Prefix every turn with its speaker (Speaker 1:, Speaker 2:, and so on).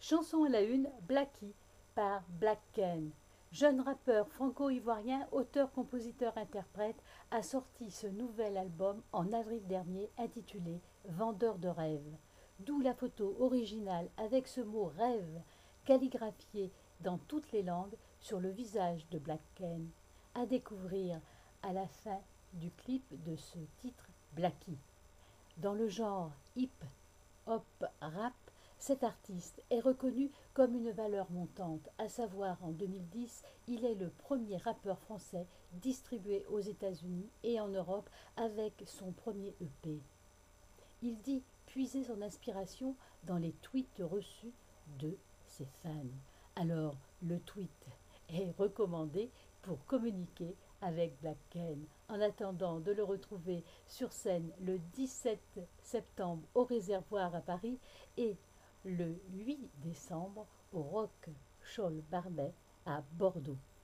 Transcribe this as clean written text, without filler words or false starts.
Speaker 1: Chanson à la une, Blackie par Black Ken. Jeune rappeur franco-ivoirien, auteur, compositeur, interprète, a sorti ce nouvel album en avril dernier intitulé Vendeur de rêves. D'où la photo originale avec ce mot rêve calligraphié dans toutes les langues sur le visage de Black Ken. À découvrir à la fin du clip de ce titre Blackie. Dans le genre hip-hop rap, cet artiste est reconnu comme une valeur montante, à savoir en 2010, il est le premier rappeur français distribué aux États-Unis et en Europe avec son premier EP. Il dit puiser son inspiration dans les tweets reçus de ses fans. Alors, le tweet est recommandé pour communiquer avec Black Ken. En attendant de le retrouver sur scène le 17 septembre au Réservoir à Paris et le 8 décembre au Rock Scholl Barbet à Bordeaux.